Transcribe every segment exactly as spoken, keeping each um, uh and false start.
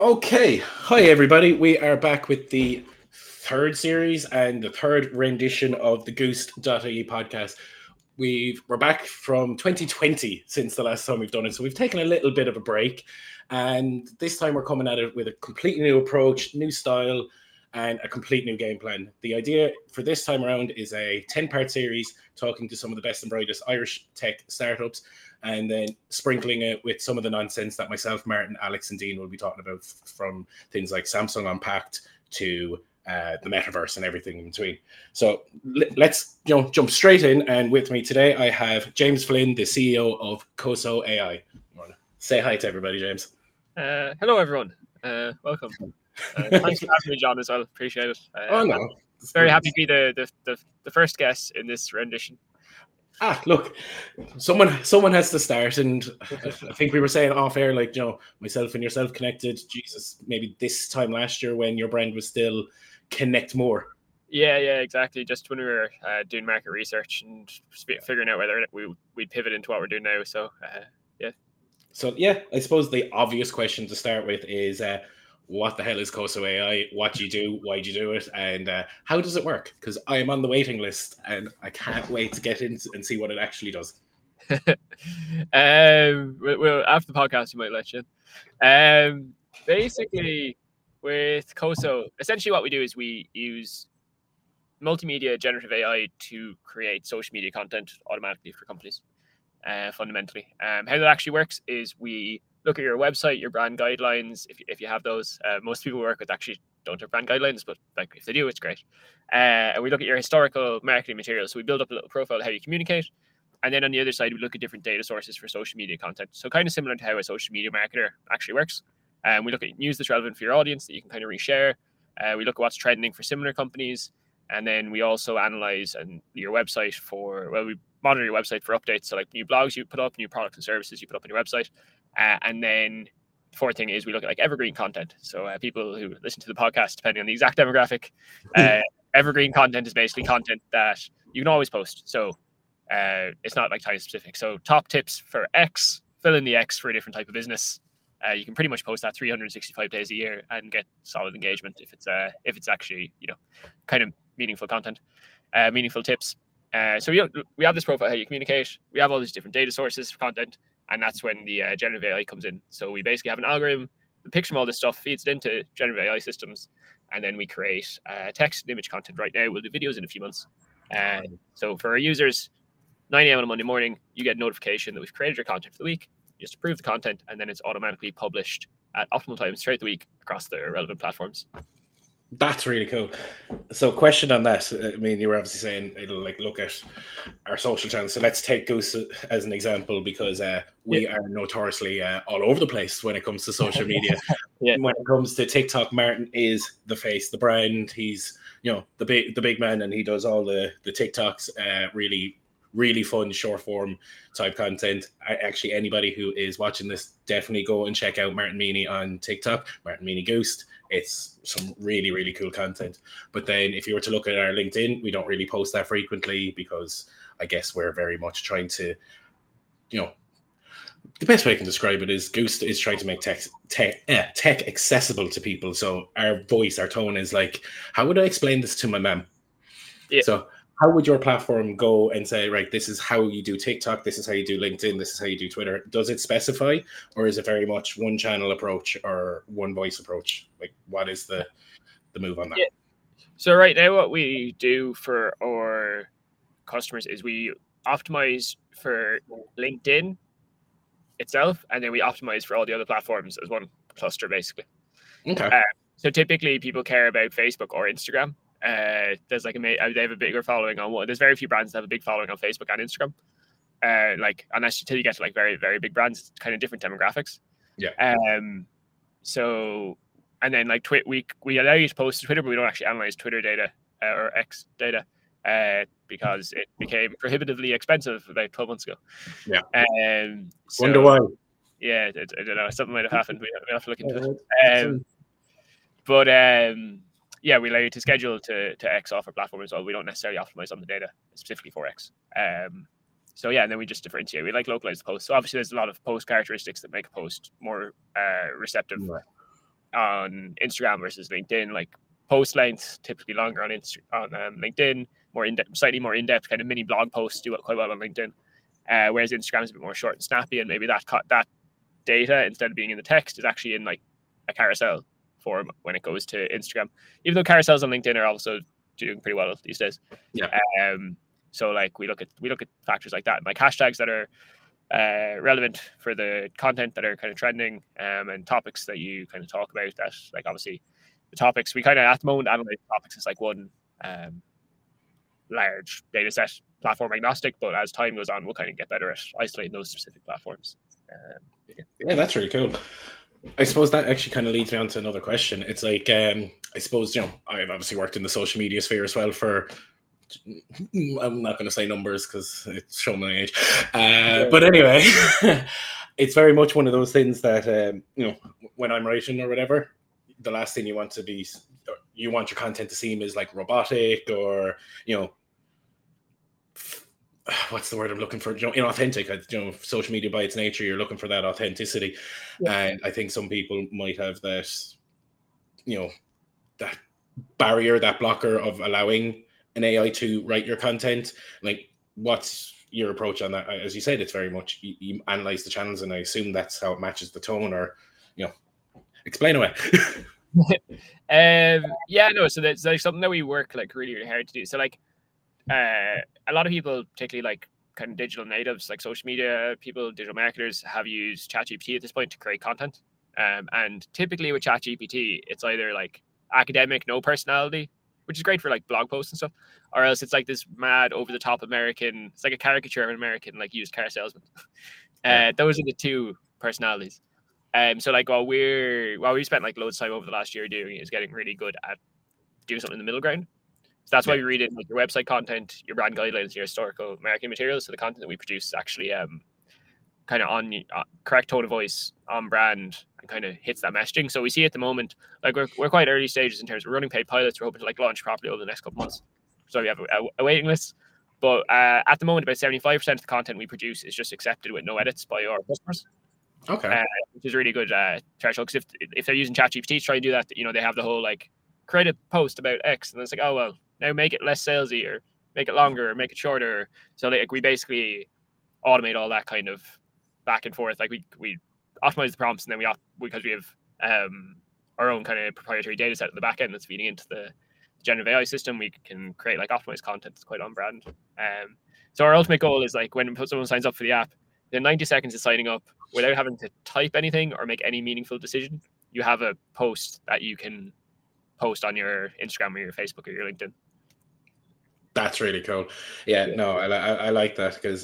Okay, hi everybody. We are back with the third series and the third rendition of the Goose dot I E podcast. We've we're back from twenty twenty since the last time we've done it, so we've taken a little bit of a break, and this time we're coming at it with a completely new approach, new style, and a complete new game plan. The idea for this time around is a ten-part series talking to some of the best and brightest Irish tech startups, and then sprinkling it with some of the nonsense that myself, Martin, Alex, and Dean will be talking about, f- from things like Samsung Unpacked to uh, the metaverse and everything in between. So l- let's you know jump straight in. And with me today, I have James Flynn, the C E O of Coso A I. Say hi to everybody, James. Uh, hello, everyone. Uh, welcome. Uh, thanks for having me, John, as well. Appreciate it. Uh, Oh no, I'm very happy to be the, the, the, the first guest in this rendition. Ah, look, someone someone has to start, and I think we were saying off air, like, you know, myself and yourself connected. Jesus, maybe this time last year when your brand was still Connect More. Yeah, yeah, exactly. Just when we were uh, doing market research and sp- figuring out whether we we'd pivot into what we're doing now. So, uh, yeah. So yeah, I suppose the obvious question to start with is, uh, what the hell is Coso A I? What do you do? Why do you do it? And uh, how does it work? Because I am on the waiting list, and I can't wait to get in and see what it actually does. um, well, after the podcast, we might let you in. Um, basically, with Coso, essentially what we do is we use multimedia generative A I to create social media content automatically for companies. Uh, fundamentally, um, how that actually works is we look at your website, your brand guidelines. If, if you have those, uh, most people we work with actually don't have brand guidelines, but like if they do, it's great. Uh, and we look at your historical marketing materials. So we build up a little profile of how you communicate. And then on the other side, we look at different data sources for social media content. So kind of similar to how a social media marketer actually works. And um, we look at news that's relevant for your audience that you can kind of reshare. Uh, we look at what's trending for similar companies. And then we also analyze and your website for, well, we monitor your website for updates. So like new blogs you put up, new products and services you put up on your website. Uh, and then the fourth thing is we look at like evergreen content. So uh, people who listen to the podcast, depending on the exact demographic, uh, evergreen content is basically content that you can always post. So uh, it's not like time specific. So top tips for X, fill in the X for a different type of business. Uh, you can pretty much post that three hundred sixty-five days a year and get solid engagement if it's uh, if it's actually, you know, kind of meaningful content, uh, meaningful tips. Uh, so we, we have this profile how you communicate. We have all these different data sources for content, and that's when the uh, generative A I comes in. So we basically have an algorithm that picks from all this stuff, feeds it into generative A I systems, and then we create uh, text and image content. Right now, we'll do videos in a few months. Uh, so for our users, nine a.m. on a Monday morning, you get a notification that we've created your content for the week. You just approve the content, and then it's automatically published at optimal times throughout the week across the relevant platforms. That's really cool. So, question on that. I mean, you were obviously saying it'll like look at our social channels. So let's take Goose as an example, because uh, we yeah. are notoriously uh, all over the place when it comes to social media. yeah. When it comes to TikTok, Martin is the face, the brand. He's, you know, the big the big man, and he does all the the TikToks. Uh, really, really fun short form type content. I, actually, anybody who is watching this, definitely go and check out Martin Meany on TikTok. Martin Meany Goose. It's some really, really cool content. But then if you were to look at our LinkedIn, we don't really post that frequently because I guess we're very much trying to, you know, the best way I can describe it is Goose is trying to make tech, tech, eh, tech accessible to people. So our voice, our tone is like, how would I explain this to my mom? Yeah. So how would your platform go and say, right, this is how you do TikTok, this is how you do LinkedIn, this is how you do Twitter? Does it specify, or is it very much one channel approach or one voice approach? Like, what is the the move on that? Yeah. So right now, what we do for our customers is we optimize for LinkedIn itself, and then we optimize for all the other platforms as one cluster, basically. Okay. Uh, so typically, people care about Facebook or Instagram. Uh, there's like a they have a bigger following on one. There's very few brands that have a big following on Facebook and Instagram. Uh, like unless until you get to like very very big brands, it's kind of different demographics. Yeah. Um. So, and then like Twitter, we we allow you to post to Twitter, but we don't actually analyze Twitter data uh, or X data uh, because it became prohibitively expensive about twelve months ago. Yeah. Um. So, Wonder why. Yeah, I, I don't know. Something might have happened. We have, we have to look into it. Um, but um, yeah, we allow you to schedule to to X off our platform as well. We don't necessarily optimize on the data specifically for X. Um, so yeah, and then we just differentiate. We like localized posts. So obviously, there's a lot of post characteristics that make a post more uh, receptive. Right. on Instagram versus LinkedIn. Like post length typically longer on Insta- on um, LinkedIn, more in depth, slightly more in depth kind of mini blog posts do quite well on LinkedIn. Uh, whereas Instagram is a bit more short and snappy, and maybe that that data, instead of being in the text, is actually in like a carousel form when it goes to Instagram. Even though carousels on LinkedIn are also doing pretty well these days. Yeah. Um. So like we look at we look at factors like that, like hashtags that are uh, relevant for the content that are kind of trending, um, and topics that you kind of talk about. That like obviously the topics we kind of at the moment analyze topics as like one um large data set, platform agnostic, but as time goes on, we'll kind of get better at isolating those specific platforms. Um, yeah. yeah, that's really cool. I suppose that actually kind of leads me on to another question. It's like, um, I suppose, you know, I've obviously worked in the social media sphere as well for, I'm not going to say numbers because it's showing my age. Uh, yeah. But anyway, it's very much one of those things that, um, you know, when I'm writing or whatever, the last thing you want to be, you want your content to seem is like robotic or, you know, what's the word I'm looking for? You know, inauthentic. You know, social media by its nature, you're looking for that authenticity. Yeah. And I think some people might have that, you know, that barrier, that blocker of allowing an A I to write your content. Like, what's your approach on that? As you said, it's very much, you, you analyze the channels, and I assume that's how it matches the tone, or, you know, explain away. um, yeah, no, so that's like something that we work like really, really hard to do. So like, uh, a lot of people, particularly like kind of digital natives, like social media people, digital marketers, have used ChatGPT at this point to create content. Um, and typically with ChatGPT, it's either like academic, no personality, which is great for like blog posts and stuff, or else it's like this mad over the top American, it's like a caricature of an American like used car salesman. uh, those are the two personalities. Um, so like while we're while we spent like loads of time over the last year doing is getting really good at doing something in the middle ground. So that's why we read in like your website content, your brand guidelines, your historical marketing materials. So the content that we produce is actually um kind of on uh, correct tone of voice, on brand, and kind of hits that messaging. So we see at the moment, like we're we're quite early stages in terms of running paid pilots. We're hoping to like launch properly over the next couple months. So we have a, a waiting list. But uh, at the moment, about seventy-five percent of the content we produce is just accepted with no edits by our customers. Okay. Uh, which is really good uh, threshold, because if if they're using ChatGPT to try and do that, you know, they have the whole like create a post about X, and it's like, oh well, now make it less salesy, or make it longer, or make it shorter. So like we basically automate all that kind of back and forth. Like we we optimize the prompts, and then we op- because we have um our own kind of proprietary data set at the back end that's feeding into the generative A I system, we can create like optimized content that's quite on brand. Um, so our ultimate goal is like when someone signs up for the app, in ninety seconds of signing up, without having to type anything or make any meaningful decision, you have a post that you can post on your Instagram or your Facebook or your LinkedIn. That's really cool. Yeah, yeah. no, I, I, I like that, because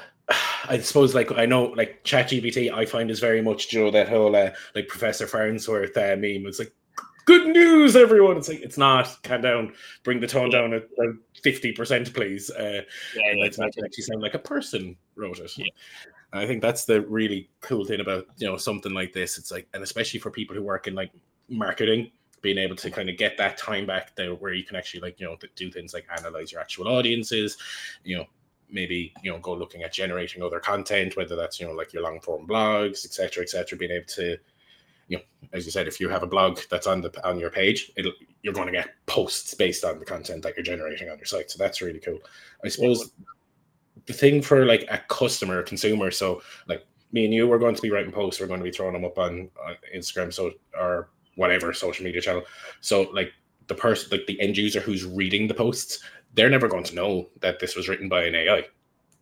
I suppose like I know like ChatGPT I find is very much, you know, that whole uh, like Professor Farnsworth uh, meme. It's like, good news, everyone. It's like, it's not. Calm down. Bring the tone yeah. down at fifty percent, please. Uh, yeah, yeah, let's make it actually sound like a person wrote it. Yeah. I think that's the really cool thing about, you know, something like this. It's like, and especially for people who work in like marketing, being able to kind of get that time back there where you can actually like, you know, do things like analyze your actual audiences, you know, maybe, you know, go looking at generating other content, whether that's, you know, like your long form blogs, et cetera, et cetera, being able to, you know, as you said, if you have a blog that's on the on your page, it'll, you're going to get posts based on the content that you're generating on your site. So that's really cool. I suppose the thing for like a customer, a consumer, so like me and you, we're going to be writing posts, we're going to be throwing them up on, on Instagram, so or whatever social media channel. So like the person, like the end user who's reading the posts, they're never going to know that this was written by an A I.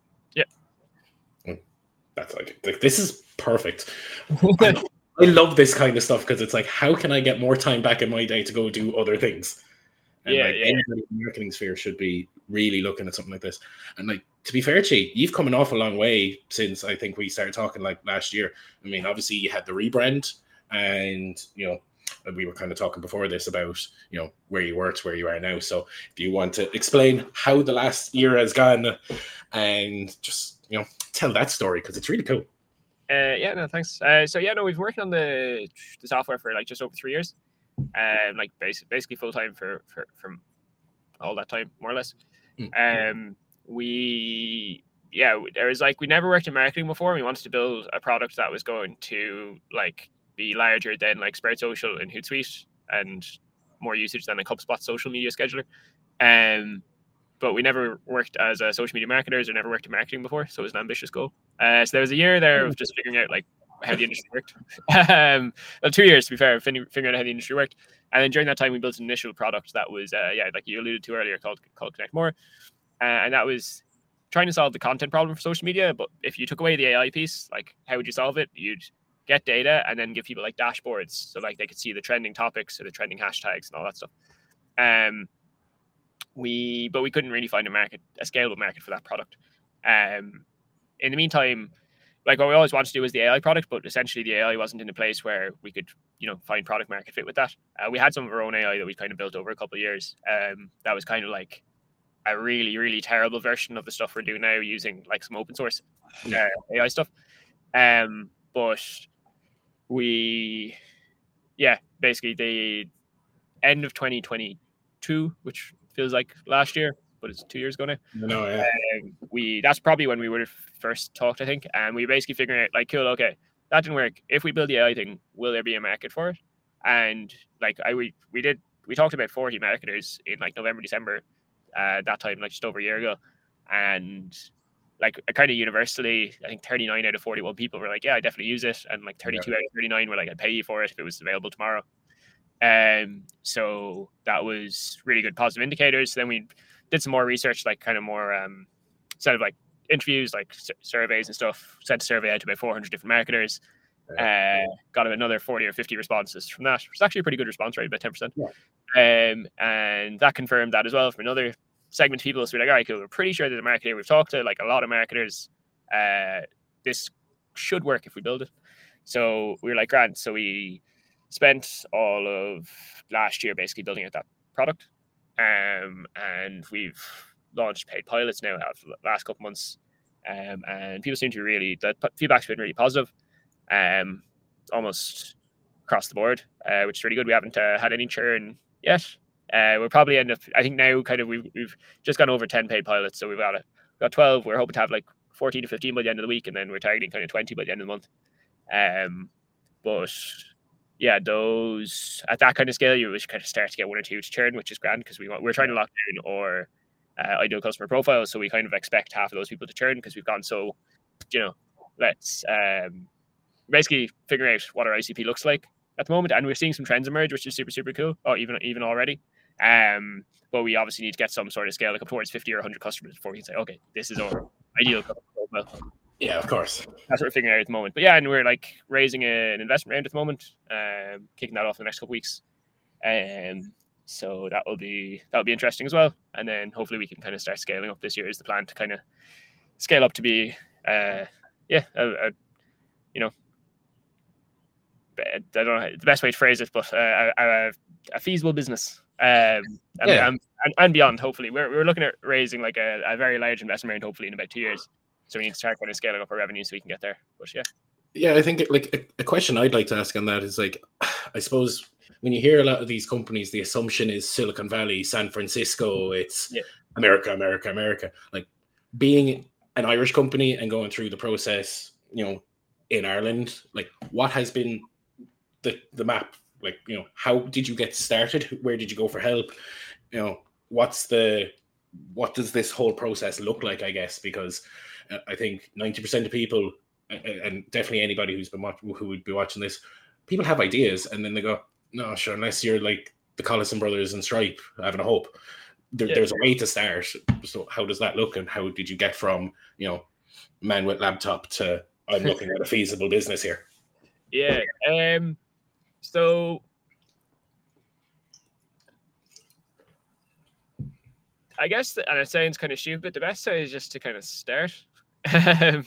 Yeah. That's like, like this is perfect. I, I love this kind of stuff, because it's like, how can I get more time back in my day to go do other things? And yeah, like yeah. anybody in the marketing sphere should be really looking at something like this. And like, to be fair to you, you've come an awful long way since I think we started talking like last year. I mean, obviously you had the rebrand, and, you know, we were kind of talking before this about, you know, where you were to where you are now. So if you want to explain how the last year has gone, and just, you know, tell that story, because it's really cool. Uh, yeah, no, thanks. Uh, so yeah, no, we've been working on the the software for like just over three years, um, like basically basically full time for for from all that time, more or less. Mm-hmm. Um, we yeah, there was like we never worked in marketing before. We wanted to build a product that was going to like be larger than like Sprout Social and Hootsuite and more usage than like HubSpot social media scheduler. Um, but we never worked as a social media marketers or never worked in marketing before, so it was an ambitious goal. Uh, so there was a year there of just figuring out like how the industry worked. um, well, two years to be fair, figuring out how the industry worked. And then during that time, we built an initial product that was, uh, yeah, like you alluded to earlier, called called Connect More, uh, and that was trying to solve the content problem for social media. But if you took away the A I piece, like how would you solve it? You'd get data and then give people like dashboards, so like they could see the trending topics or the trending hashtags and all that stuff. Um, we but we couldn't really find a market, a scalable market for that product. Um, in the meantime, like what we always wanted to do was the A I product, but essentially the A I wasn't in a place where we could, you know, find product market fit with that. Uh, we had some of our own A I that we kind of built over a couple of years. Um, that was kind of like a really, really terrible version of the stuff we're doing now using like some open source uh, A I stuff. Um, but we, yeah, basically the end of twenty twenty-two, which feels like last year, but it's two years ago now. No, yeah. Um, we that's probably when we would have first talked, I think, and we basically figuring out like, cool, okay, that didn't work. If we build the A I thing, will there be a market for it? And like I we we did we talked about forty marketers in like November, December, uh, that time, like just over a year ago, and like kind of universally, I think thirty-nine out of forty-one people were like, yeah, I definitely use it, and like thirty-two yeah. out of thirty-nine were like, I'd pay you for it if it was available tomorrow. Um, so that was really good positive indicators. Then we did some more research, like kind of more um, set of like interviews, like s- surveys and stuff. Sent a survey out to about four hundred different marketers. Uh, got another forty or fifty responses from that. It's actually a pretty good response rate, about ten percent. Yeah. Um, and that confirmed that as well from another segment of people. So we're like, all right, cool. We're pretty sure that the marketer, we've talked to like a lot of marketers. Uh, this should work if we build it. So we were like, grand. So we spent all of last year basically building out that product. Um, and we've launched paid pilots now out for the last couple months. Um, and people seem to really, the feedback's been really positive. Um, almost across the board, uh, which is really good. We haven't uh, had any churn yet. Uh, we'll probably end up, I think now kind of we've, we've just gone over ten paid pilots. So we've got, a, we've got twelve. We're hoping to have like fourteen to fifteen by the end of the week. And then we're targeting kind of twenty by the end of the month. Um, but yeah, those at that kind of scale, you kind of start to get one or two to churn, which is grand because we want, we're trying to lock down or uh, ideal customer profiles. So we kind of expect half of those people to churn because we've gone so, you know, let's um, basically figuring out what our I C P looks like at the moment. And we're seeing some trends emerge, which is super, super cool. Or even, even already. Um, but we obviously need to get some sort of scale, like up towards fifty or one hundred customers before we can say, okay, this is our ideal customer profile. Yeah, of course. That's what we're figuring out at the moment. But yeah, and we're like raising a, an investment round at the moment, um, kicking that off in the next couple of weeks. Um, so that will be that will be interesting as well. And then hopefully we can kind of start scaling up this year is the plan to kind of scale up to be, uh, yeah, a, a, you know, I don't know the best way to phrase it, but uh, a, a feasible business. Um, and, yeah. and, and beyond, hopefully. We're, we're looking at raising like a, a very large investment round, hopefully in about two years. So we need to start kind of scaling up our revenue so we can get there. But yeah. Yeah, I think like a, a question I'd like to ask on that is like, I suppose when you hear a lot of these companies, the assumption is Silicon Valley, San Francisco, it's yeah. America, America, America. Like being an Irish company and going through the process, you know, in Ireland, like what has been the the map? Like, you know, how did you get started? Where did you go for help? You know, what's the, what does this whole process look like, I guess? Because I think ninety percent of people, and definitely anybody who's been watching, who would be watching this, people have ideas and then they go, no, sure, unless you're like the Collison brothers and Stripe having a hope, there, yeah. there's a way to start. So how does that look? And how did you get from, you know, man with laptop to I'm looking at a feasible business here? Yeah. Um, so I guess, the, and it sounds kind of stupid, the best way is just to kind of start. yeah,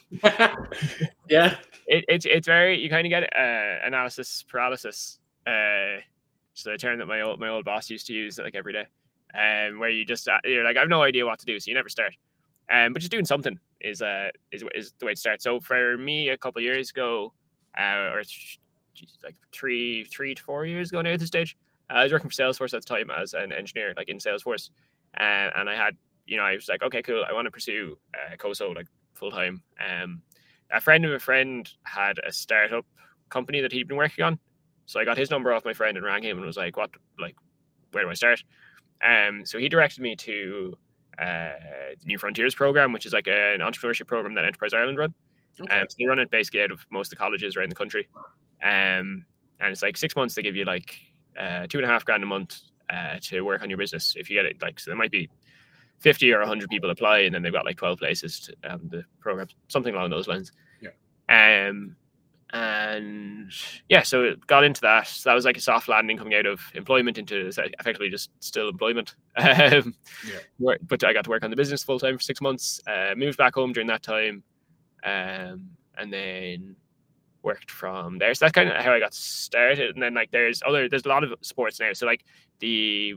it, it's it's very, you kind of get uh, analysis paralysis. Uh, so the term that my old my old boss used to use like every day, um, where you just uh, you're like, I have no idea what to do, so you never start. Um, but just doing something is uh is is the way to start. So for me, a couple of years ago, uh, or geez, like three three to four years ago now at this stage, uh, I was working for Salesforce at the time as an engineer, like in Salesforce, uh, and I had, you know, I was like, okay, cool, I want to pursue uh, C O S O like full time. Um, a friend of a friend had a startup company that he'd been working on. So I got his number off my friend and rang him and was like, what, like, where do I start? Um, so he directed me to uh, the New Frontiers program, which is like an entrepreneurship program that Enterprise Ireland run. Okay. Um, so they run it basically out of most of the colleges around the country. Um, and it's like six months, they give you like uh, two and a half grand a month uh, to work on your business. If you get it, like, so there might be fifty or one hundred people apply, and then they've got like twelve places to um, the program, something along those lines. Yeah. Um, and yeah, so it got into that. So that was like a soft landing coming out of employment into effectively just still employment. Um, yeah. But I got to work on the business full time for six months. Uh, moved back home during that time, um, and then worked from there. So that's kind of how I got started. And then like there's other there's a lot of sports now. So like the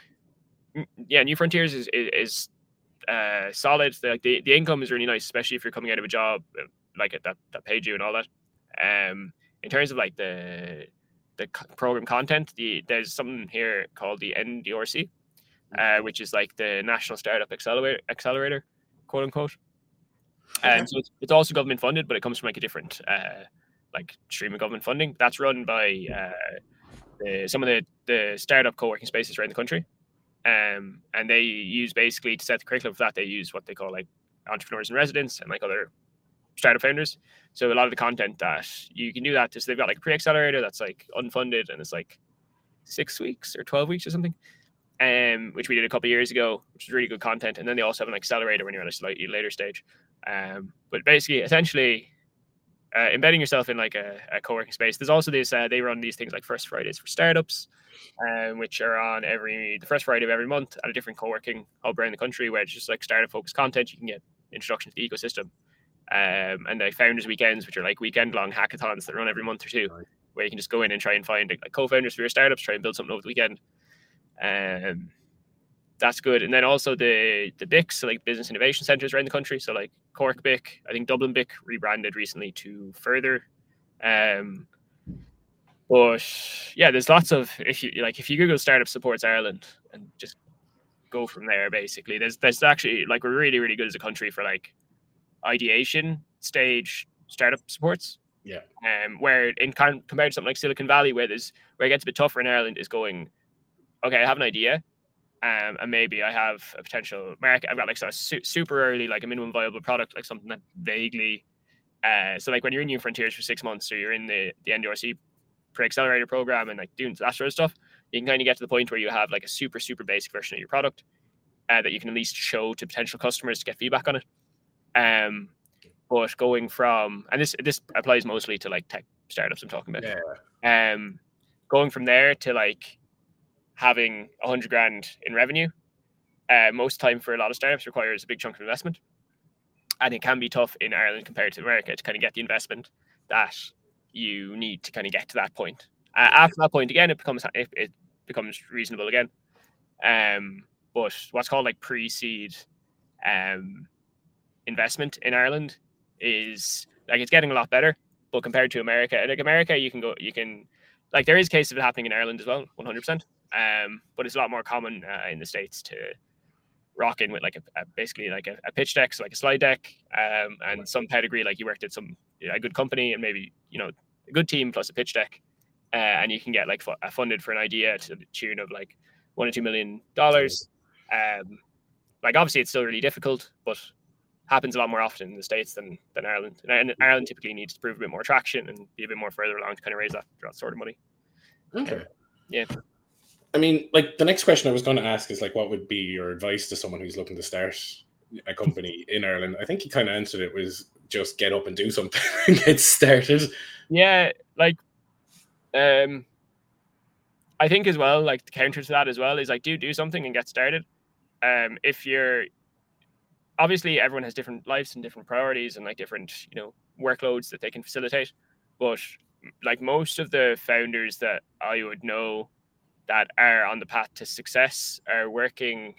yeah, New Frontiers is is, is uh, solid. The, like the the income is really nice, especially if you're coming out of a job like that that paid you and all that. Um, in terms of like the the program content, the there's something here called the N D R C, uh, which is like the National Startup Accelerator, Accelerator, quote unquote. And okay. so it's, it's also government funded, but it comes from like a different uh, like stream of government funding. That's run by uh, the, some of the the startup co-working spaces around the country, um, and they use basically to set the curriculum for that. They use what they call like entrepreneurs in residence and like other startup founders. So a lot of the content that you can do that, so they've got like a pre-accelerator that's like unfunded and it's like six weeks or twelve weeks or something, um, which we did a couple of years ago, which is really good content. And then they also have an accelerator when you're at a slightly later stage. Um, but basically, essentially, uh, embedding yourself in like a, a co-working space. There's also this, uh, they run these things like First Fridays for Startups, um, which are on every, the first Friday of every month at a different co-working hub around the country, where it's just like startup focused content. You can get introduction to the ecosystem. Um, and the founders weekends, which are like weekend long hackathons that run every month or two, right, where you can just go in and try and find like co-founders for your startups, try and build something over the weekend. Um, that's good. And then also the the B I Cs, so like business innovation centers around the country. So like Cork B I C, I think Dublin B I C rebranded recently to Further. Um, but yeah, there's lots of, if you like, if you Google Startup Supports Ireland and just go from there, basically, there's there's actually like, we're really really good as a country for like ideation stage startup supports. Yeah. Um, where in compared to something like Silicon Valley, where there's where it gets a bit tougher in Ireland, is going, okay, I have an idea, um, and maybe I have a potential market. I've got like sort of su- super early, like a minimum viable product, like something that vaguely. Uh, so like when you're in New Frontiers for six months, or you're in the the N D R C pre-accelerator program and like doing that sort of stuff, you can kind of get to the point where you have like a super super basic version of your product uh, that you can at least show to potential customers to get feedback on it. Um, but going from, and this this applies mostly to like tech startups I'm talking about. Yeah. Um, going from there to like having a hundred grand in revenue, uh, most time for a lot of startups requires a big chunk of investment, and it can be tough in Ireland compared to America to kind of get the investment that you need to kind of get to that point. Uh, after that point, again, it becomes it, it becomes reasonable again. Um, but what's called like pre-seed, um. investment in Ireland is like, it's getting a lot better, but compared to America, like America, you can go, you can, like there is cases of it happening in Ireland as well, one hundred percent. Um, but it's a lot more common uh, in the States to rock in with like a, a basically like a, a pitch deck, so like a slide deck, um, and some pedigree, like you worked at some you know, a good company and maybe you know a good team plus a pitch deck, uh, and you can get like fu- funded for an idea to the tune of like one or two million dollars. Um, like obviously it's still really difficult, but happens a lot more often in the States than than Ireland. And Ireland typically needs to prove a bit more traction and be a bit more further along to kind of raise that, that sort of money. Okay. Um, yeah. I mean, like the next question I was going to ask is like, what would be your advice to someone who's looking to start a company in Ireland? I think you kind of answered it, was just get up and do something and get started. Yeah, like, um, I think as well, like the counter to that as well is like, do do something and get started. Um, if you're obviously everyone has different lives and different priorities and like different, you know, workloads that they can facilitate. But like most of the founders that I would know that are on the path to success are working,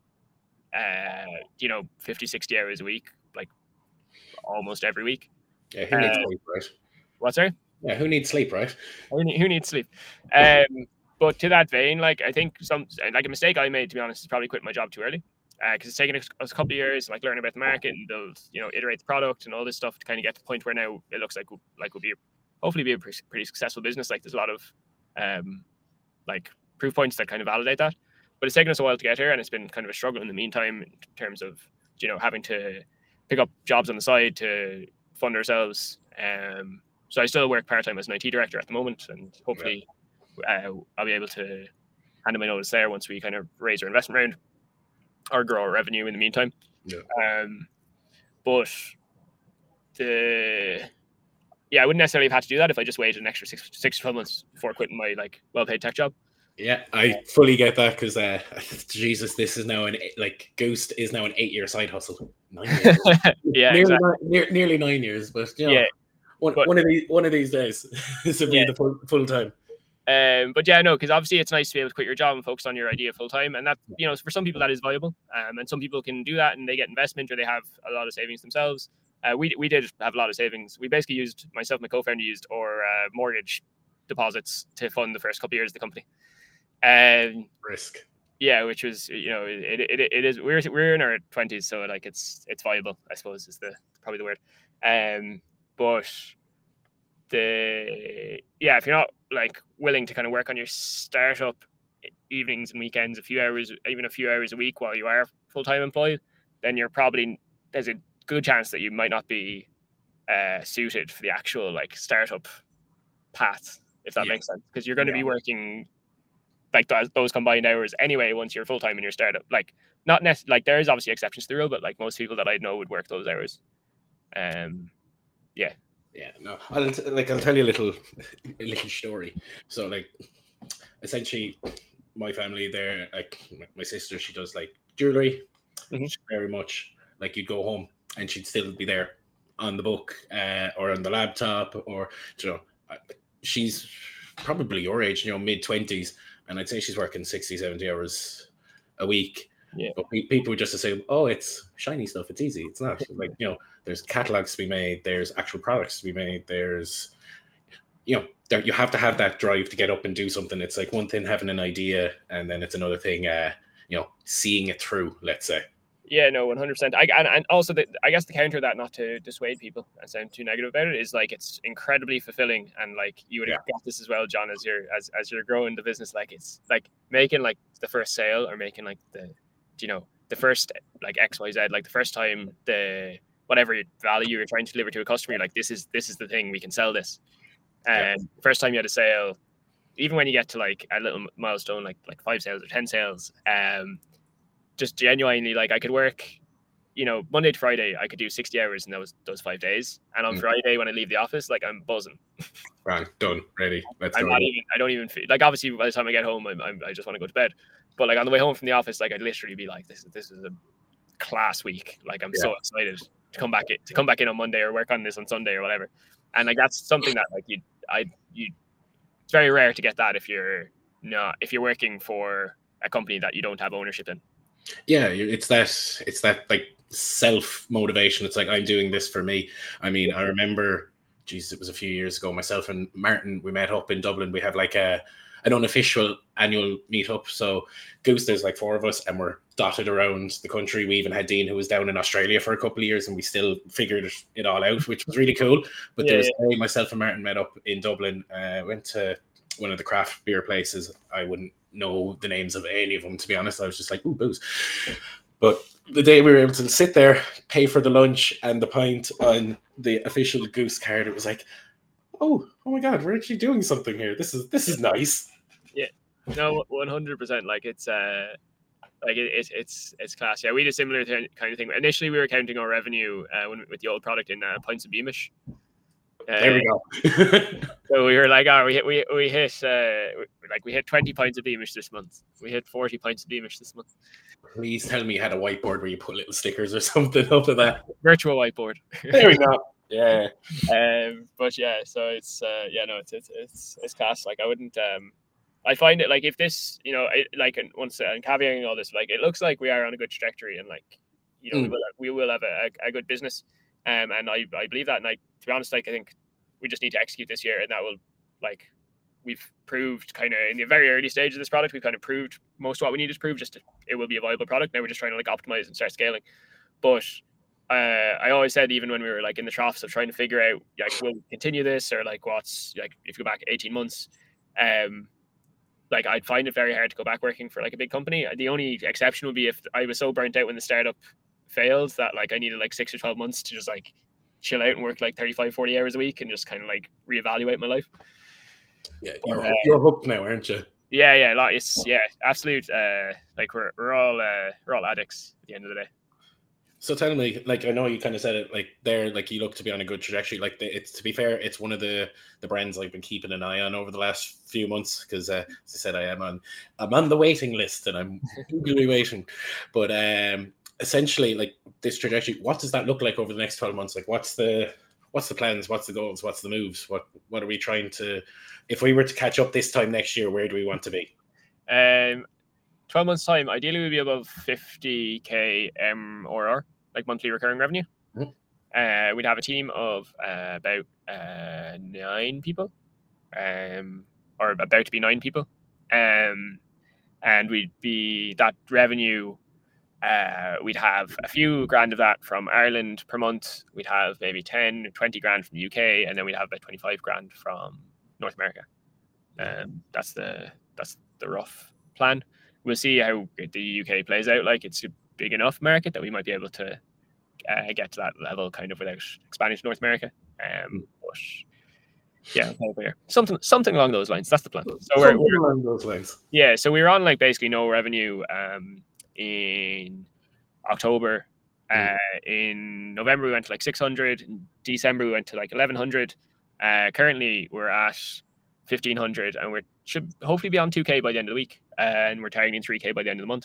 uh, you know, fifty, sixty hours a week, like almost every week. Yeah, who needs uh, sleep, right? What's that? Yeah, who needs sleep, right? Who, need, who needs sleep? Um, but to that vein, like I think some, like a mistake I made, to be honest, is probably quit my job too early. Because uh, it's taken a, a couple of years, like learning about the market and build, you know, iterate the product and all this stuff to kind of get to the point where now it looks like like we'll be hopefully be a pretty, pretty successful business. Like there's a lot of um, like proof points that kind of validate that. But it's taken us a while to get here, and it's been kind of a struggle in the meantime in terms of, you know, having to pick up jobs on the side to fund ourselves. Um, so I still work part-time as an I T director at the moment, and hopefully yeah. uh, I'll be able to hand in my notice there once we kind of raise our investment round or grow our revenue in the meantime. Yeah. Um, but the yeah, I wouldn't necessarily have had to do that if I just waited an extra six six to twelve months before quitting my like well-paid tech job. Yeah, I fully get that because uh, Jesus, this is now an like Ghost is now an eight-year side hustle. Nine years. yeah, nearly, exactly. nine, near, nearly nine years, but you know, yeah, one, but, one of these one of these days this will be yeah. the full full time. Um, but yeah, no, because obviously it's nice to be able to quit your job and focus on your idea full time, and that, you know, for some people that is viable, um, and some people can do that and they get investment or they have a lot of savings themselves. Uh, we we did have a lot of savings. We basically used myself, and my co-founder used our uh, mortgage deposits to fund the first couple of years of the company. Um, Risk. Yeah, which was, you know, it it, it is we're we're in our twenties, so like it's it's viable, I suppose, is the probably the word. Um, but the yeah, if you're not like willing to kind of work on your startup evenings and weekends, a few hours, even a few hours a week while you are full time employed, then you're probably there's a good chance that you might not be uh, suited for the actual like startup path, if that yeah. makes sense, because you're going to yeah. be working like those, those combined hours anyway once you're full time in your startup. Like not nec- like there is obviously exceptions to the rule, but like most people that I know would work those hours. Um, yeah. Yeah, no, I'll t- like I'll tell you a little, a little story. So like, essentially, my family, there, like my sister, she does like jewelry, mm-hmm. very much. Like you'd go home and she'd still be there on the book uh, or on the laptop, or you know, she's probably your age, you know, mid twenties, and I'd say she's working sixty, seventy hours a week. Yeah. But people would just assume, oh, it's shiny stuff. It's easy. It's not. Like, you know, there's catalogs to be made. There's actual products to be made. There's, you know, there, you have to have that drive to get up and do something. It's like one thing having an idea, and then it's another thing, uh, you know, seeing it through, let's say. Yeah, no, one hundred percent. I and, and also, the, I guess the counter that, not to dissuade people and sound too negative about it, is like it's incredibly fulfilling, and like you would have yeah. got this as well, John, as you're as as you're growing the business. Like it's like making like the first sale or making like the, you know, the first like X Y Z, like the first time the whatever value you're trying to deliver to a customer, like this is this is the thing, we can sell this. And yeah. first time you had a sale, even when you get to like a little milestone, like like five sales or ten sales, um. just genuinely, like I could work, you know, Monday to Friday, I could do sixty hours in those those five days. And on mm. Friday, when I leave the office, like I'm buzzing. Right, done, ready. Let's I'm go. not even, I don't even feel like, obviously by the time I get home, I'm, I'm, I just want to go to bed. But like on the way home from the office, like I'd literally be like, this is this is a class week. Like I'm yeah. so excited to come back in, to come back in on Monday or work on this on Sunday or whatever. And like that's something that like you, I, you, it's very rare to get that if you're not if you're working for a company that you don't have ownership in. Yeah, it's that it's that like self motivation. It's like, I'm doing this for me. I mean, I remember, geez, it was a few years ago. Myself and Martin, we met up in Dublin. We have like a an unofficial annual meetup. So Goose, there's like four of us, and we're dotted around the country. We even had Dean, who was down in Australia for a couple of years, and we still figured it all out, which was really cool. But yeah, there was yeah. myself and Martin met up in Dublin. Uh, went to one of the craft beer places. I wouldn't know the names of any of them, to be honest. I was just like, ooh, booze. But the day we were able to sit there, pay for the lunch and the pint on the official Goose card, it was like, oh, oh my God, we're actually doing something here. This is this is nice. Yeah, no, one hundred percent. Like it's uh, like it, it, it's it's class. Yeah, we did a similar th- kind of thing. Initially, we were counting our revenue uh, when, with the old product in uh, pints of Beamish. Uh, there we go. So we were like, oh, we hit, we we hit, uh, like we hit twenty pints of Beamish this month. We hit forty pints of Beamish this month. Please tell me you had a whiteboard where you put little stickers or something up to that. Virtual whiteboard. There we go. Yeah. Um, but yeah, so it's uh, yeah, no, it's it's it's it's class. Like I wouldn't. Um, I find it like if this, you know, it, like and once uh, and caveating all this, like it looks like we are on a good trajectory, and like you know mm. we will we will have a, a, a good business. Um, and I, I believe that, and I, to be honest, like I think we just need to execute this year, and that will, like, we've proved kind of in the very early stage of this product, we've kind of proved most of what we need to prove. Just to, it will be a viable product. Now we're just trying to like optimize and start scaling. But uh, I always said, even when we were like in the troughs of trying to figure out like will we continue this, or like what's like if you go back eighteen months, um, like I'd find it very hard to go back working for like a big company. The only exception would be if I was so burnt out when the startup failed that like I needed like six or twelve months to just like chill out and work like thirty-five, forty hours a week and just kind of like reevaluate my life. Yeah, you're, uh, you're hooked now, aren't you? Yeah, yeah, like it's yeah, absolute. Uh, like we're we're all uh, we're all addicts at the end of the day. So tell me, like, I know you kind of said it, like there, like you look to be on a good trajectory. Like, the, it's to be fair, it's one of the the brands I've been keeping an eye on over the last few months because, uh, as I said, I am on I'm on the waiting list and I'm eagerly waiting. But um, essentially, like this trajectory, what does that look like over the next twelve months? Like, what's the what's the plans? What's the goals? What's the moves? What what are we trying to? If we were to catch up this time next year, where do we want to be? Um. twelve months time, ideally we'd be above fifty K M R R, like monthly recurring revenue. Mm-hmm. Uh, we'd have a team of uh, about uh, nine people, um, or about to be nine people. Um, and we'd be that revenue, uh, we'd have a few grand of that from Ireland per month. We'd have maybe ten, twenty grand from the U K, and then we'd have about twenty-five grand from North America. Um, that's the that's the rough plan. We'll see how the U K plays out. Like it's a big enough market that we might be able to uh, get to that level kind of without expanding to North America. Um, but yeah, something something along those lines. That's the plan. So we're, we're along those lines. Yeah, so we were on like basically no revenue um, in October. Mm. Uh, in November we went to like six hundred. In December we went to like eleven hundred. Uh, currently we're at fifteen hundred, and we should hopefully be on two K by the end of the week, uh, and we're targeting three K by the end of the month,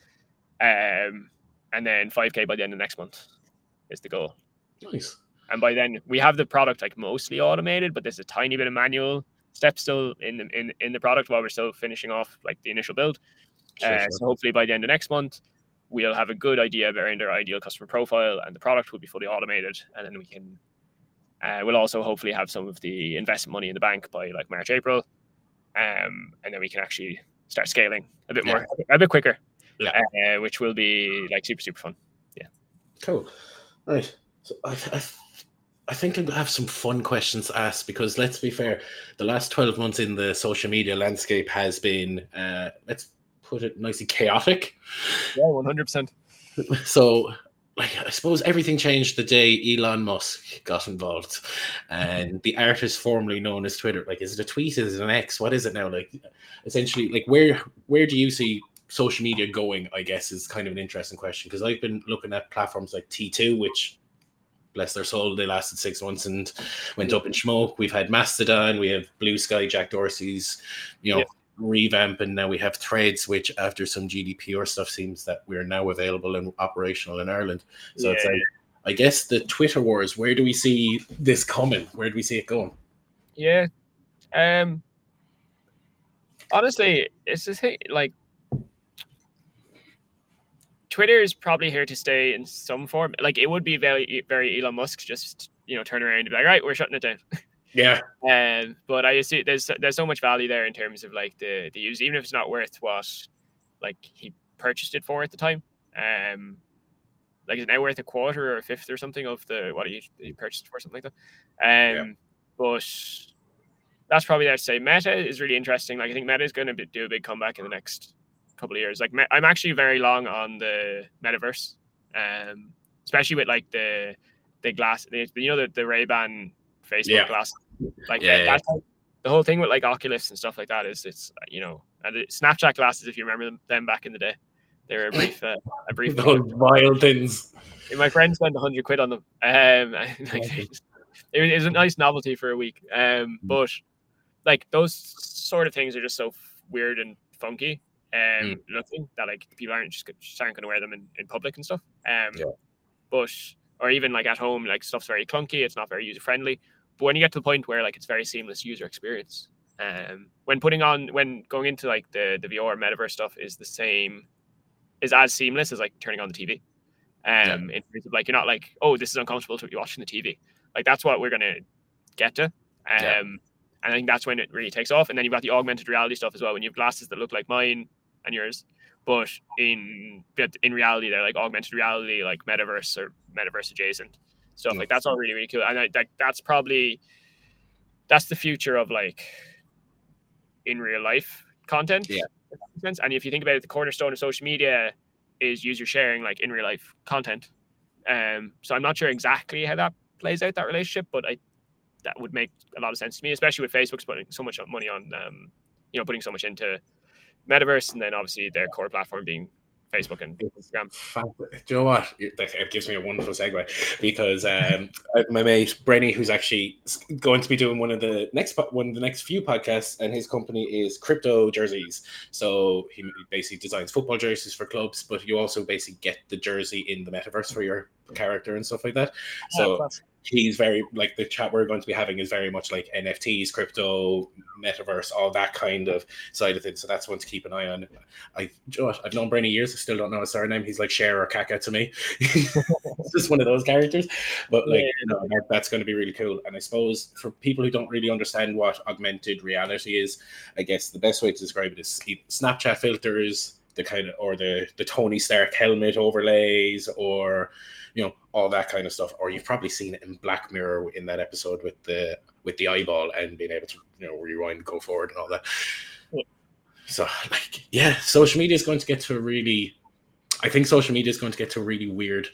um, and then five K by the end of the next month is the goal. Nice. And by then we have the product like mostly automated, but there's a tiny bit of manual steps still in the in, in the product while we're still finishing off like the initial build. Sure, uh, sure. So hopefully by the end of next month we'll have a good idea around our ideal customer profile, and the product will be fully automated, and then we can. Uh, we'll also hopefully have some of the investment money in the bank by like March, April, um, and then we can actually start scaling a bit more, yeah. a bit quicker, yeah. uh, which will be like super, super fun. Yeah. Cool. Right. So I, I, I think I'm gonna have some fun questions to ask because let's be fair, the last twelve months in the social media landscape has been, uh, let's put it nicely, chaotic. Yeah, one hundred percent. So. Like, I suppose everything changed the day Elon Musk got involved, and the artist formerly known as Twitter. Like, is it a tweet? Is it an X? What is it now? Like, essentially, like where where do you see social media going? I guess is kind of an interesting question because I've been looking at platforms like T two, which, bless their soul, they lasted six months and went up in smoke. We've had Mastodon, we have Blue Sky, Jack Dorsey's, you know. Yeah. Revamp, and now we have Threads, which after some G D P R stuff seems that we're now available and operational in Ireland. So yeah. It's like, I guess the Twitter wars, where do we see this coming? Where do we see it going? Yeah. Um. Honestly, it's the thing, like Twitter is probably here to stay in some form. Like it would be very, very Elon Musk just, you know, turn around and be like, right, we're shutting it down. Yeah. Um, but I see there's there's so much value there in terms of like the the use, even if it's not worth what like he purchased it for at the time. Um, like it's now worth a quarter or a fifth or something of the what he, he purchased for, something like that. Um, yeah. But that's probably there to say. Meta is really interesting. Like I think Meta is going to do a big comeback in the next couple of years. Like I'm actually very long on the metaverse, um, especially with like the the glass, the, you know, the the Ray-Ban Facebook yeah. glass, like yeah, uh, that's yeah. the whole thing with like Oculus and stuff like that is it's you know, and the Snapchat glasses, if you remember them, them back in the day, they were a brief uh, a brief those vile things. My friend spent a hundred quid on them. Um, like, it, was, it was a nice novelty for a week. Um, but like those sort of things are just so weird and funky um mm. looking that like people aren't just, just aren't going to wear them in, in public and stuff. Um, yeah. but or even like at home, like stuff's very clunky. It's not very user friendly. But when you get to the point where like it's very seamless user experience, um, when putting on, when going into like the, the V R metaverse stuff is the same, is as seamless as like turning on the T V. Um, yeah. In terms of like, you're not like, oh, this is uncomfortable to be watching the T V. Like that's what we're going to get to. Um, yeah. And I think that's when it really takes off. And then you've got the augmented reality stuff as well. When you have glasses that look like mine and yours, but in but in reality, they're like augmented reality, like metaverse or metaverse adjacent stuff. Like that's all really really cool, and I, that that's probably that's the future of like in real life content. Yeah. And if you think about it, the cornerstone of social media is user sharing, like in real life content. Um, so I'm not sure exactly how that plays out, that relationship, but I that would make a lot of sense to me, especially with Facebook's putting so much money on, um, you know, putting so much into metaverse, and then obviously their core platform being Facebook and Instagram. Do you know what? It gives me a wonderful segue because um, my mate Brenny, who's actually going to be doing one of the next one of the next few podcasts, and his company is Crypto Jerseys. So he basically designs football jerseys for clubs, but you also basically get the jersey in the metaverse for your character and stuff like that. So. Oh, he's very like the chat we're going to be having is very much like N F Ts, crypto, metaverse, all that kind of side of things. So that's one to keep an eye on. I, you know what, I've known Brenny years. I still don't know his surname. He's like Cher or Kaka to me. It's just one of those characters. But like, yeah. you know, that, that's going to be really cool. And I suppose for people who don't really understand what augmented reality is, I guess the best way to describe it is Snapchat filters, the kind of or the the Tony Stark helmet overlays, or you know, all that kind of stuff. Or you've probably seen it in Black Mirror in that episode with the with the eyeball and being able to, you know, rewind, go forward and all that. Yeah. So like, yeah, social media is going to get to a really, I think social media is going to get to a really weird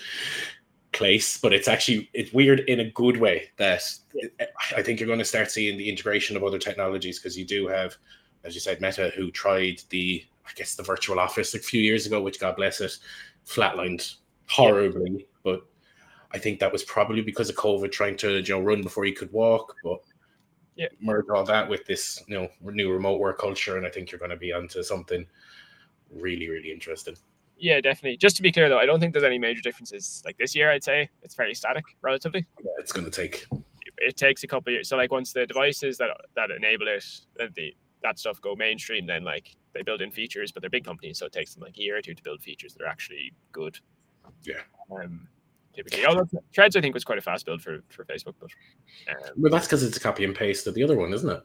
place, but it's actually, it's weird in a good way that yeah. I think you're going to start seeing the integration of other technologies, because you do have, as you said, Meta, who tried the, I guess, the virtual office a few years ago, which, God bless it, flatlined horribly. Yeah. But I think that was probably because of COVID, trying to, you know, run before you could walk. But yeah, merge all that with this, you know, new remote work culture, and I think you're going to be onto something really, really interesting. Yeah, definitely. Just to be clear, though, I don't think there's any major differences. Like this year, I'd say it's very static, relatively. Yeah, it's going to take. It, it takes a couple of years. So, like, once the devices that that enable it, that the that stuff go mainstream, then like they build in features, but they're big companies, so it takes them like a year or two to build features that are actually good. Yeah. Um, typically, although Threads, I think, was quite a fast build for, for Facebook, but um, well, that's because it's a copy and paste of the other one, isn't it?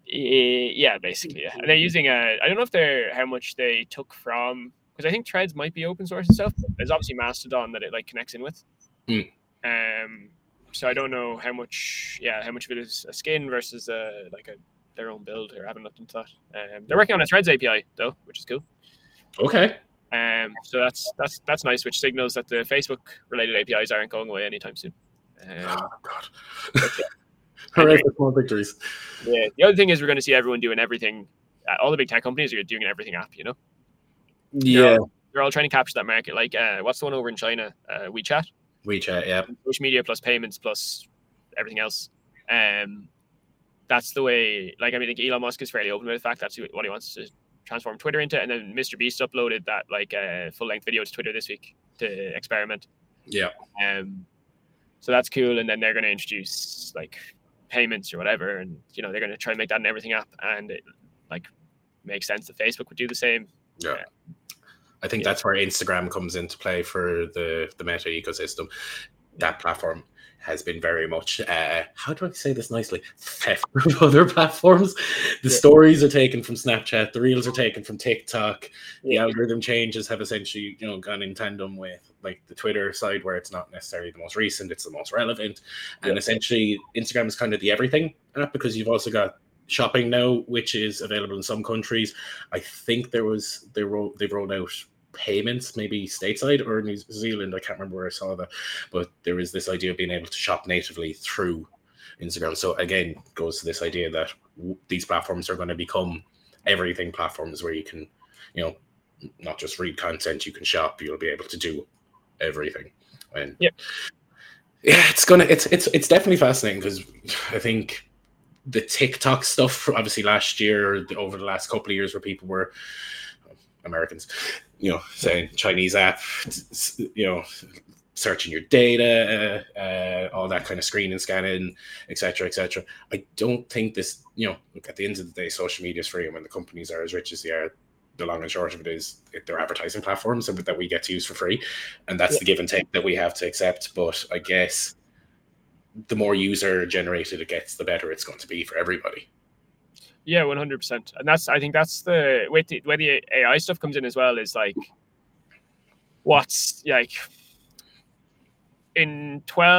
Yeah, basically. Yeah, and they're using a. I don't know if they're how much they took from, because I think Threads might be open source and stuff. There's obviously Mastodon that it like connects in with. Mm. Um, so I don't know how much. Yeah, how much of it is a skin versus a like a their own build. Or I haven't looked into that. Um, they're working on a Threads A P I though, which is cool. Okay. Um, so that's that's that's nice, which signals that the Facebook related A P Is aren't going away anytime soon. Um, oh God! But, yeah. Hooray for small victories. Yeah. The other thing is we're going to see everyone doing everything. Uh, all the big tech companies are doing an everything app. You know. Yeah. They're all, they're all trying to capture that market. Like, uh, what's the one over in China? Uh, WeChat. WeChat, yeah. Social media plus payments plus everything else. Um, that's the way. Like, I mean, like Elon Musk is fairly open with the fact that's what he wants to transform Twitter into, and then Mister Beast uploaded that like a uh, full length video to Twitter this week to experiment. Yeah. Um. So that's cool, and then they're going to introduce like payments or whatever, and you know they're going to try and make that an everything app, and it like makes sense that Facebook would do the same. Yeah. Uh, I think yeah. that's where Instagram comes into play for the the Meta ecosystem. That platform has been very much, uh, how do I say this nicely, theft of other platforms. The yeah. stories are taken from Snapchat, the reels are taken from TikTok. Yeah. The algorithm changes have essentially, you know, gone in tandem with like the Twitter side, where it's not necessarily the most recent, it's the most relevant. And yeah. essentially Instagram is kind of the everything app, because you've also got shopping now, which is available in some countries. I think there was, they wrote, they've rolled out payments, maybe stateside or New Zealand, I can't remember where I saw that, but there is this idea of being able to shop natively through Instagram. So again, goes to this idea that w- these platforms are going to become everything platforms, where you can, you know, not just read content, you can shop, you'll be able to do everything. And yeah, yeah, it's gonna, it's it's it's definitely fascinating, because I think the TikTok stuff, obviously last year or over the last couple of years, where people were Americans, you know, saying Chinese app, you know, searching your data, uh, uh, all that kind of screening, scanning, et cetera, et cetera. I don't think this, you know, look, at the end of the day, social media is free, and when the companies are as rich as they are, the long and short of it is they're advertising platforms that we get to use for free, and that's yeah. the give and take that we have to accept. But I guess the more user generated it gets, the better it's going to be for everybody. Yeah, one hundred percent. And that's, I think that's the way the, where the A I stuff comes in as well, is like, what's like in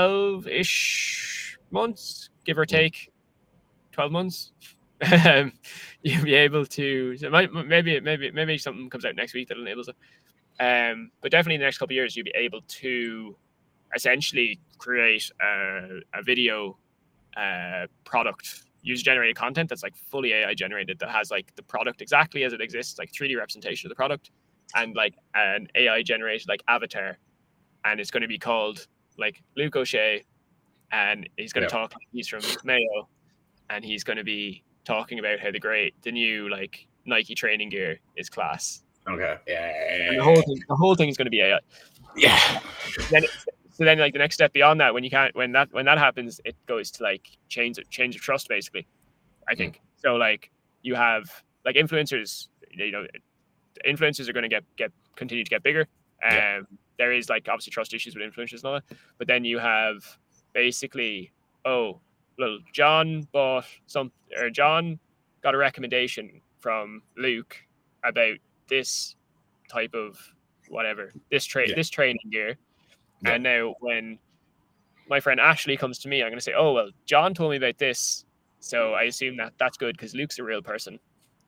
twelve-ish months, give or take, twelve months, um, you'll be able to, so might, maybe, maybe, maybe something comes out next week that enables it. Um, but definitely in the next couple of years, you'll be able to essentially create a, a video uh, product, user generated content that's like fully A I generated, that has like the product exactly as it exists, like three D representation of the product, and like an A I generated like avatar, and it's going to be called like Luke O'Shea, and he's going to yeah. talk like he's from Mayo, and he's going to be talking about how the great the new like Nike training gear is class. Okay. Yeah. And the whole thing, the whole thing is going to be A I. Yeah. Then it, so then like the next step beyond that, when you can't, when that when that happens, it goes to like change change of trust, basically. I think mm. so. Like you have like influencers, you know, influencers are going to get get continue to get bigger. Um, yeah. There is like obviously trust issues with influencers and all that, but then you have basically, oh, well, John bought some, or John got a recommendation from Luke about this type of whatever, this tra- yeah. this training gear. Yeah. And now when my friend Ashley comes to me, I'm going to say, oh, well, John told me about this, so I assume that that's good because Luke's a real person.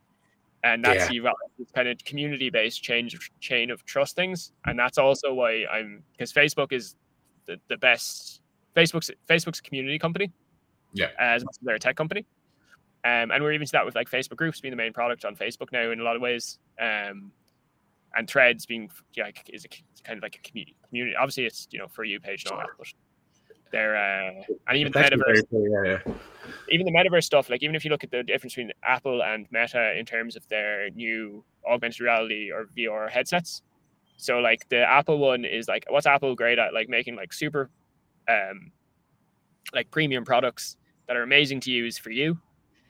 And that's yeah. you've got this kind of community-based change of, chain of trust things. And that's also why I'm, because Facebook is the, the best, Facebook's Facebook's a community company. Yeah. As much as they're a tech company. Um, and we're even to that with like Facebook groups being the main product on Facebook now in a lot of ways. Um, and Threads being yeah, is a, kind of like a community. community. Obviously, it's, you know, for you page and all that, but they're uh, and even the metaverse, cool, yeah, yeah. even the metaverse stuff. Like even if you look at the difference between Apple and Meta in terms of their new augmented reality or V R headsets. So like the Apple one is like, what's Apple great at? Like making like super, um, like premium products that are amazing to use for you.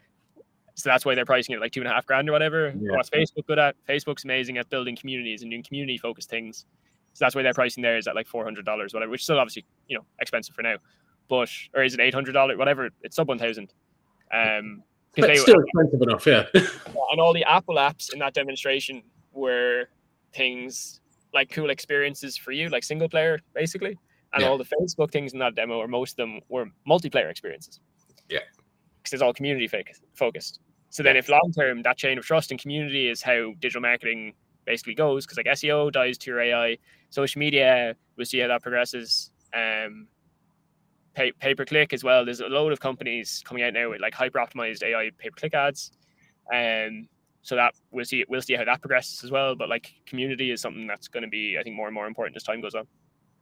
So that's why they're pricing it like two and a half grand or whatever. Yeah. What's Facebook good at? Facebook's amazing at building communities and doing community focused things. So that's why they're pricing theirs at like four hundred dollars, whatever, which is still obviously, you know, expensive for now. But, or is it eight hundred dollars? Whatever, it's sub one thousand. Um, but they, still expensive enough, yeah. And all the Apple apps in that demonstration were things like cool experiences for you, like single player, basically. And yeah. all the Facebook things in that demo, or most of them, were multiplayer experiences. Yeah. Because it's all community focused. So then, if long term that chain of trust and community is how digital marketing basically goes, because like S E O dies to your A I, social media, we'll see how that progresses. Um, pay, pay per click as well. There's a load of companies coming out now with like hyper optimized A I pay per click ads. Um, so that we'll see we'll see how that progresses as well. But like community is something that's going to be, I think, more and more important as time goes on.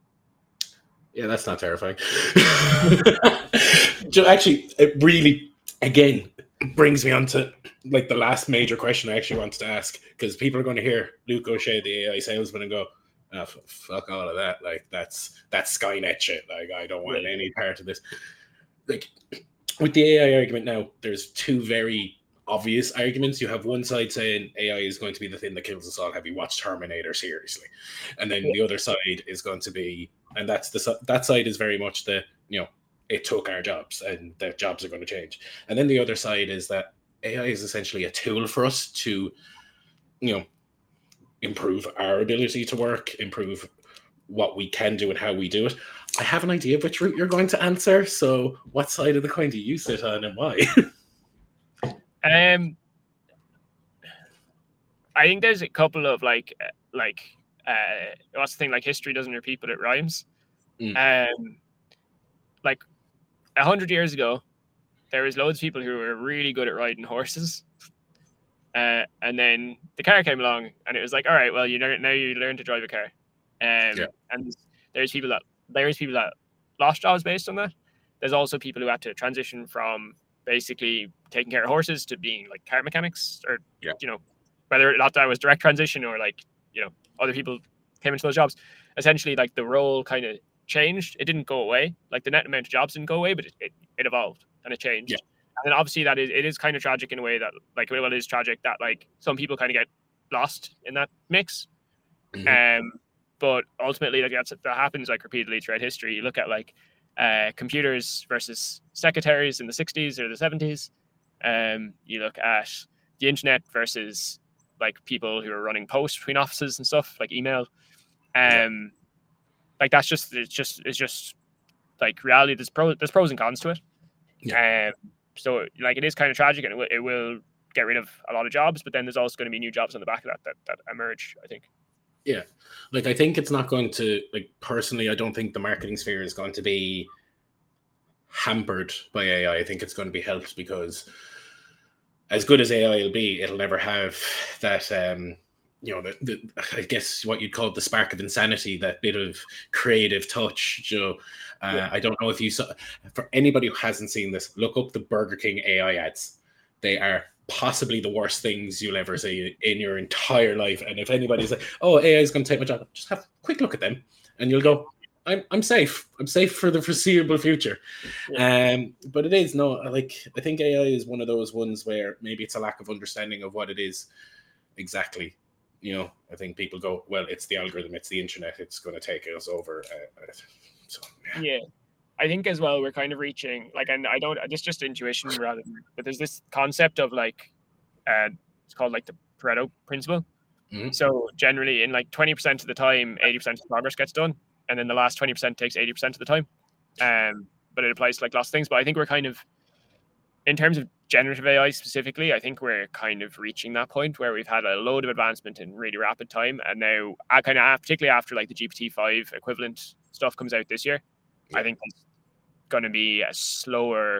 Yeah, that's not terrifying. Actually, it really, again, brings me on to like the last major question I actually wanted to ask, because people are going to hear Luke O'Shea, the A I salesman, and go, oh, f- fuck all of that. Like, that's that's Skynet shit. Like, I don't want right. any part of this. Like, with the A I argument now, there's two very obvious arguments. You have one side saying A I is going to be the thing that kills us all. Have you watched Terminator seriously? And then yeah. the other side is going to be, and that's the that side is very much the, you know, it took our jobs and their jobs are going to change. And then the other side is that A I is essentially a tool for us to, you know, improve our ability to work, improve what we can do and how we do it. I have an idea of which route you're going to answer. So what side of the coin do you sit on and why? um, I think there's a couple of like, like, uh, what's the thing? Like history doesn't repeat, but it rhymes. Mm. Um, like, A hundred years ago, there was loads of people who were really good at riding horses, uh, and then the car came along, and it was like, all right, well, you learn now you learn to drive a car, um, yeah. and there's people that there's people that lost jobs based on that. There's also people who had to transition from basically taking care of horses to being like car mechanics, or yeah. you know, whether or not that was direct transition or like, you know, other people came into those jobs. Essentially, like the role kind of changed. It didn't go away. Like the net amount of jobs didn't go away, but it, it, it evolved and it changed. Yeah. And then obviously that is, it is kind of tragic in a way that like, well, it is tragic that like some people kind of get lost in that mix. Mm-hmm. Um, but ultimately like that's, that happens like repeatedly throughout history. You look at like uh, computers versus secretaries in the sixties or the seventies. Um, you look at the internet versus like people who are running posts between offices and stuff like email. Um, yeah. Like that's just it's just it's just like reality. There's pros there's pros and cons to it. Yeah. Um, so like it is kind of tragic, and it will, it will get rid of a lot of jobs, but then there's also going to be new jobs on the back of that that, that emerge, I think. Yeah, like I think it's not going to, like personally, I don't think the marketing sphere is going to be hampered by A I. I think it's going to be helped, because as good as A I will be, it'll never have that, um, you know, the, the, I guess what you'd call the spark of insanity, that bit of creative touch. You know, uh, yeah. I don't know if you saw, for anybody who hasn't seen this, look up the Burger King A I ads. They are possibly the worst things you'll ever see in your entire life. And if anybody's like, oh, A I is going to take my job, just have a quick look at them and you'll go, I'm I'm safe. I'm safe for the foreseeable future. Yeah. Um, but it is no, like, I think A I is one of those ones where maybe it's a lack of understanding of what it is exactly. You know, I think people go, well, it's the algorithm, it's the internet, it's going to take us over. Uh, so, yeah. yeah. I think as well, we're kind of reaching, like, and I don't, it's just intuition rather than, but there's this concept of like, uh, it's called like the Pareto principle. Mm-hmm. So generally in like twenty percent of the time, eighty percent of the progress gets done. And then the last twenty percent takes eighty percent of the time. Um, but it applies to like lots of things. But I think we're kind of, in terms of generative A I specifically, I think we're kind of reaching that point where we've had a load of advancement in really rapid time. And now, I kind of, particularly after like the G P T five equivalent stuff comes out this year, yeah. I think it's going to be a slower.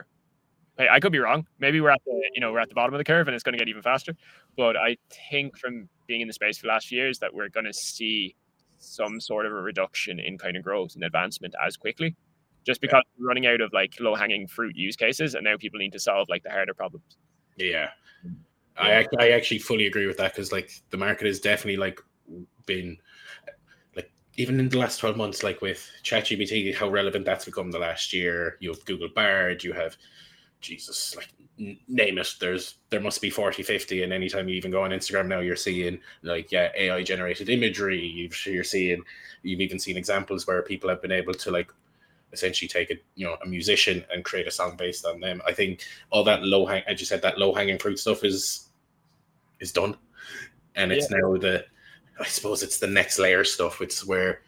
I could be wrong. Maybe we're at the, you know, we're at the bottom of the curve and it's going to get even faster. But I think from being in the space for the last few years that we're going to see some sort of a reduction in kind of growth and advancement as quickly, just because yeah. we're running out of like low hanging fruit use cases, and now people need to solve like the harder problems. Yeah, yeah. I I actually fully agree with that, because like the market has definitely like been like, even in the last twelve months, like with ChatGPT, how relevant that's become the last year. You have Google Bard, you have Jesus, like name it, there's there must be forty, fifty, and anytime you even go on Instagram now, you're seeing like yeah A I generated imagery. You've, you're seeing, you've even seen examples where people have been able to like essentially take a you know a musician and create a song based on them. I think all that low hang, as you said, that low hanging fruit stuff is is done, and it's yeah. now the, I suppose it's the next layer stuff. It's where,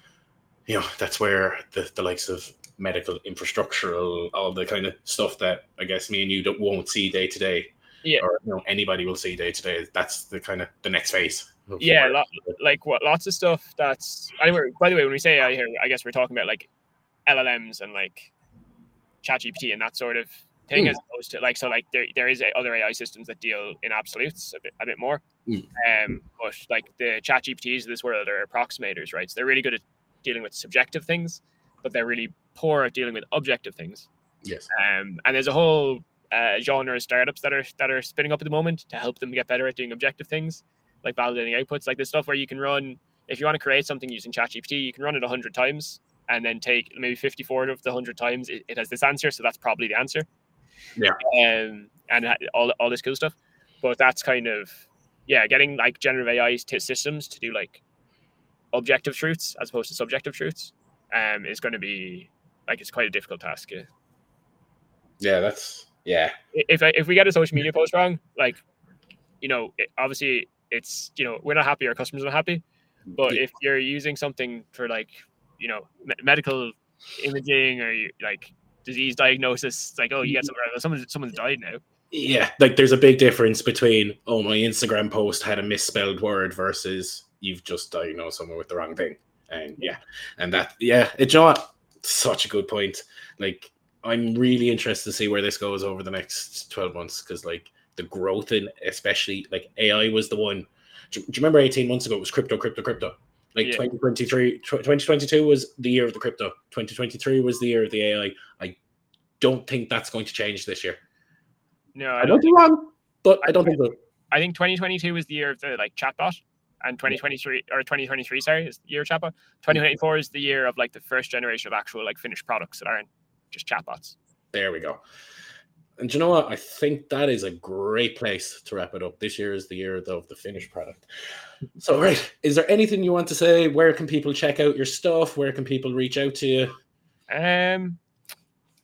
you know, that's where the the likes of medical, infrastructural, all the kind of stuff that I guess me and you don't, won't see day to day, yeah, or you know anybody will see day to day. That's the kind of the next phase. Yeah, lo- like what lots of stuff. That's anyway. By the way, when we say I here, I guess we're talking about like L L Ms and like ChatGPT and that sort of thing, mm. as opposed to like so like there there is other A I systems that deal in absolutes a bit a bit more. Mm. Um, but like the ChatGPTs of this world are approximators, right? So they're really good at dealing with subjective things, but they're really poor at dealing with objective things. Yes. Um, and there's a whole uh, genre of startups that are that are spinning up at the moment to help them get better at doing objective things, like validating outputs, like this stuff where you can run, if you want to create something using ChatGPT, you can run it a hundred times and then take maybe fifty-four of the hundred times it, it has this answer, so that's probably the answer. Yeah. Um, and all all this cool stuff, but that's kind of yeah, getting like generative A I t- systems to do like objective truths as opposed to subjective truths, um, is going to be like it's quite a difficult task. Yeah. Yeah, that's yeah. If if we get a social media post wrong, like, you know, it, obviously it's, you know, we're not happy, our customers are not happy. But yeah. if you're using something for like, you know, me- medical imaging or you, like disease diagnosis, it's like, oh, you get something wrong. Someone's someone's died now. Yeah, like there's a big difference between, oh, my Instagram post had a misspelled word versus you've just diagnosed someone with the wrong thing. And yeah, and that yeah, it's you know what? Such a good point. Like, I'm really interested to see where this goes over the next twelve months, because like the growth in, especially like A I was the one. Do you remember eighteen months ago it was crypto, crypto, crypto? Like yeah. twenty twenty-three, twenty twenty-two was the year of the crypto. twenty twenty-three was the year of the A I. I don't think that's going to change this year. No, I, I don't think wrong, but I, I don't think so. I think twenty twenty-two was the year of the like chatbot, and twenty twenty-three or twenty twenty-three, sorry, is the year of chatbot. twenty twenty-four is the year of like the first generation of actual like finished products that aren't just chatbots. There we go. And you know what? I think that is a great place to wrap it up. This year is the year of the finished product. So, right, is there anything you want to say? Where can people check out your stuff? Where can people reach out to you? Um,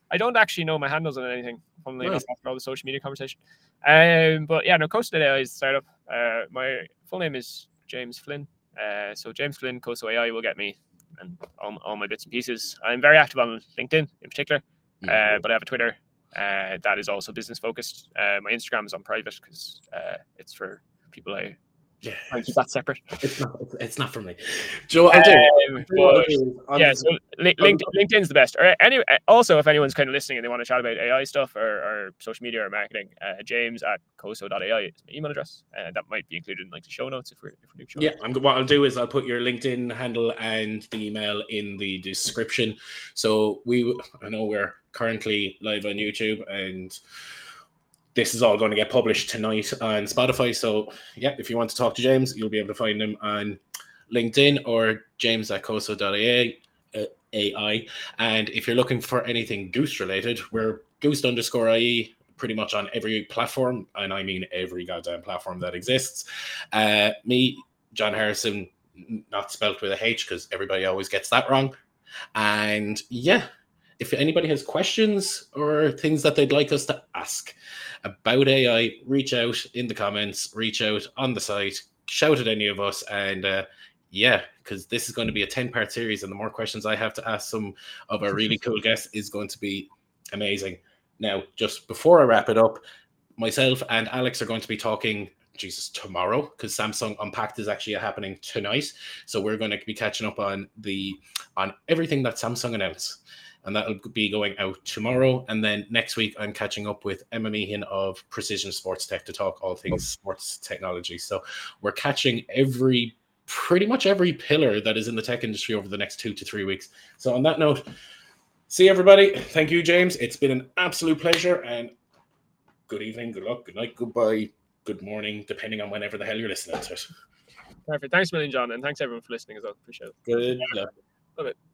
I don't actually know my handles on anything. Funnily enough, after all the social media conversation. Um, but yeah, no, Coso dot A I is a startup. Uh, my full name is James Flynn. Uh, so James Flynn, Coso A I will get me and all, all my bits and pieces. I'm very active on LinkedIn in particular, uh, but I have a Twitter uh, that is also business focused. Uh, my Instagram is on private because uh, it's for people I yeah I keep that separate. It's not. It's, it's not for me, Joe. I'll do. Um, but, yeah, so LinkedIn, LinkedIn's the best. Or anyway, also if anyone's kind of listening and they want to chat about A I stuff or, or social media or marketing, uh, James at coso dot A I is my email address, and uh, that might be included in like the show notes if we're if we're doing show yeah. notes. I'm, what I'll do is I'll put your LinkedIn handle and the email in the description. So we, I know we're currently live on YouTube and this is all going to get published tonight on Spotify. So yeah, if you want to talk to James, you'll be able to find him on LinkedIn or James at coso dot A I. And if you're looking for anything Goose related, we're Goose underscore I E pretty much on every platform. And I mean every goddamn platform that exists. Uh, me, John Harrison, not spelt with a H because everybody always gets that wrong. And yeah, if anybody has questions or things that they'd like us to ask about A I, reach out in the comments, reach out on the site, shout at any of us. And uh, yeah, because this is going to be a ten-part series, and the more questions I have to ask some of our really cool guests is going to be amazing. Now, just before I wrap it up, myself and Alex are going to be talking, Jesus, tomorrow, because Samsung Unpacked is actually happening tonight. So we're going to be catching up on the on everything that Samsung announced. And that'll be going out tomorrow. And then next week, I'm catching up with Emma Meehan of Precision Sports Tech to talk all things sports technology. So we're catching every, pretty much every pillar that is in the tech industry over the next two to three weeks. So on that note, see everybody. Thank you, James. It's been an absolute pleasure. And good evening, good luck, good night, goodbye, good morning, depending on whenever the hell you're listening to it. Perfect. Thanks a million, John. And thanks everyone for listening as well. Appreciate it. Good luck. Love it.